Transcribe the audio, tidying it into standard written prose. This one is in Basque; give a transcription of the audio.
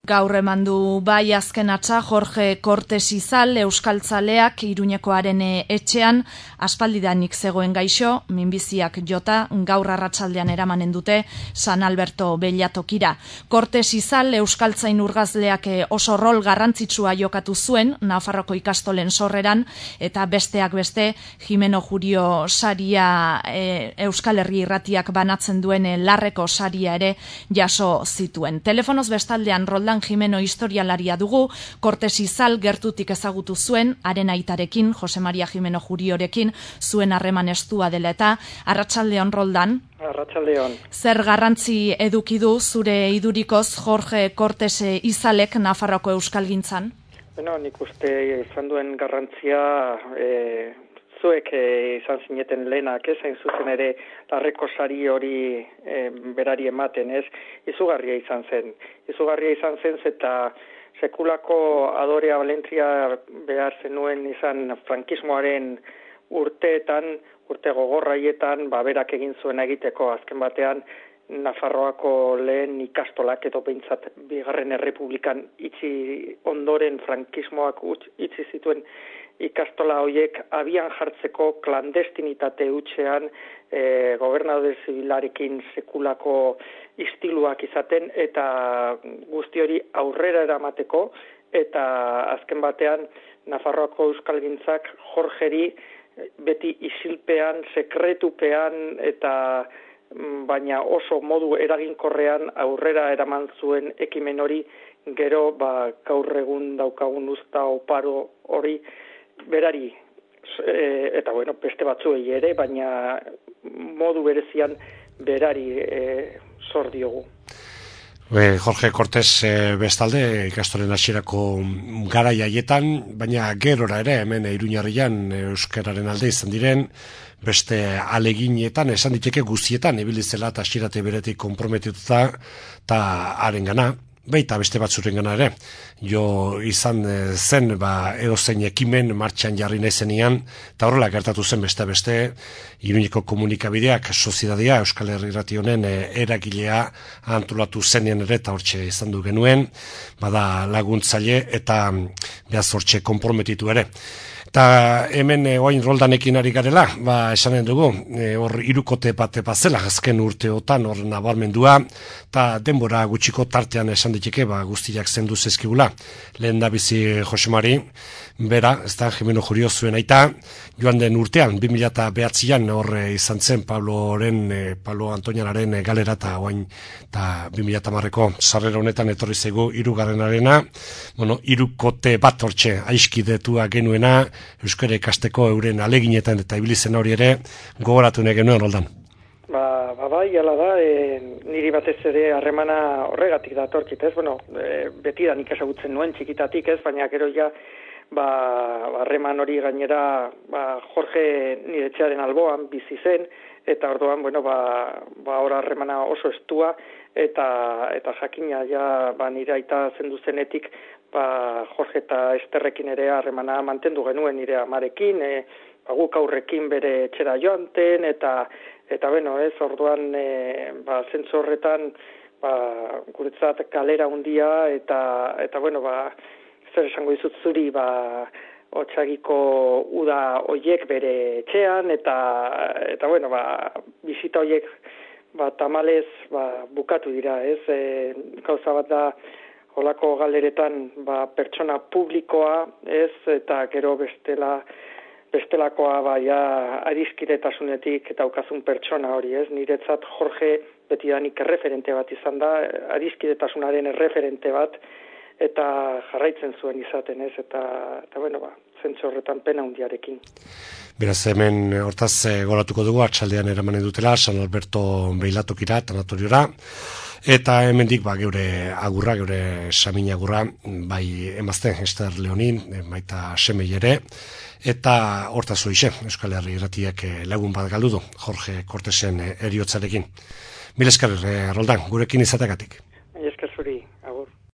Gaur eman du bai azken atxa Jorge Cortes Izal euskaltzaleak Iruñekoaren etxean aspaldidanik zegoen gaixo, minbiziak jota gaur arratsaldean eramanen dute San Alberto Bellatokira. Cortes Izal euskaltzain urgazleak oso rol garrantzitsua jokatu zuen Nafarroko ikastolen sorreran eta besteak beste Jimeno Jurio saria Euskal Herri Irratiak banatzen duen larreko saria ere jaso zituen. Telefonoz bestaldean Roldan Jimeno historialaria dugu, Cortes Izal gertutik ezagutu zuen, haren aitarekin, Jose Maria Jimeno Juriorekin, zuen harreman estua dela eta, arratsaldeon Roldan. Arratsaldeon. Zer garrantzi eduki du zure idurikoz Jorge Cortes Izalek Nafarroko euskalgintzan? Bueno, nik uste izan duen garrantzia zuek izan zineten lehenak, hain zuzen ere larreko sari hori berari ematen, izugarria izan zen. Izugarria izan zen eta sekulako adorea valentria behar zenuen izan frankismoaren urteetan, urte gogorraietan, berak egin zuen egiteko azken batean Nafarroako lehen ikastolak edo behintzat bigarren errepublikan itxi ondoren frankismoak itxi zituen ikastola horiek abian jartzeko klandestinitate hutsean gobernadore zibilarekin sekulako istiluak izaten eta guzti hori aurrera eramateko eta azken batean Nafarroako euskalgintzak Jorgeri beti isilpean, sekretupean eta baina oso modu eraginkorrean aurrera eraman zuen ekimen hori gero gaur egun daukagun uzta oparo hori berari eta beste batzuei ere, baina modu berezian berari zor diogu. Jorge Cortes bestalde ikastolen hasierako garai haietan, baina gerora ere hemen Iruñarrian euskararen alde izan diren beste aleginetan, esan diteke guztietan ibilizela eta hasierate beretik konprometituta eta harengana, baita beste batzurengana ere. Jo izan zen edozein ekimen martxan jarri nahi zenian, eta horrela gertatu zen beste Iruñeko komunikabideak, soziedadea, Euskal Herri Irrati honen eragilea antolatu zenean ere, eta hortxe izan du genuen, bada laguntzaile eta behaz hortxe konprometitu ere. Eta hemen oain Roldanekin ari garela, esanen dugu, hor hirukote bat zela, azken urteotan hor nabarmendua, eta denbora gutxiko tartean esan diteke, guztiak zendu zezkigula. Lehen da bizi Jose Mari, bera, ez da, Jimeno Jurio zuen aita, joan den urtean, 2009an hor izan zen Pablo Antonianaren galera eta oain, eta 2010ko sarrera honetan etorri zego hirugarrenarena, hirukote bat hortxe aiskidetua genuena, euskara ikasteko euren aleginetan eta ibilizen hori ere gogoratu nahi genuen Roldan. Bai, ala da, niri batez ere harremana horregatik datorkit, beti da nik ezagutzen nuen txikitatik, baina gero ja harreman hori gainera Jorge nire etxearen alboan bizi zen, eta orduan, hor harremana oso estua, eta jakina ja nire aita zendu zenetik, Jorge eta Esterrekin ere harremana mantendu genuen nire amarekin, guk aurrekin bere etxera joanten, eta orduan zentzu horretan guretzat galera hundia, eta zer esango dizut zuri, Otsagiko uda hoiek bere etxean, eta bisita hoiek tamalez bukatu dira, gauza bat da, holako galeretan pertsona publikoa, eta gero bestelakoa adiskidetasunetik eta aukazun pertsona hori, niretzat Jorge betidanik erreferente bat izan da, adiskidetasunaren erreferente bat, eta jarraitzen zuen izaten, eta zentzu horretan pena hundiarekin. Beraz, hemen hortaz goratuko dugu, arratsaldean eramanen dutela, San Alberto Bellatokira, tanatoriora, eta hemendik geure agurra, geure samin agurra, bai emazte, Ester Leonin, baita semei ere, eta hortaz horixe, Euskal Herri Irratiak lagun bat galdu du, Jorge Cortesen eriotzarekin. Mil esker, Roldan, gurekin izateagatik.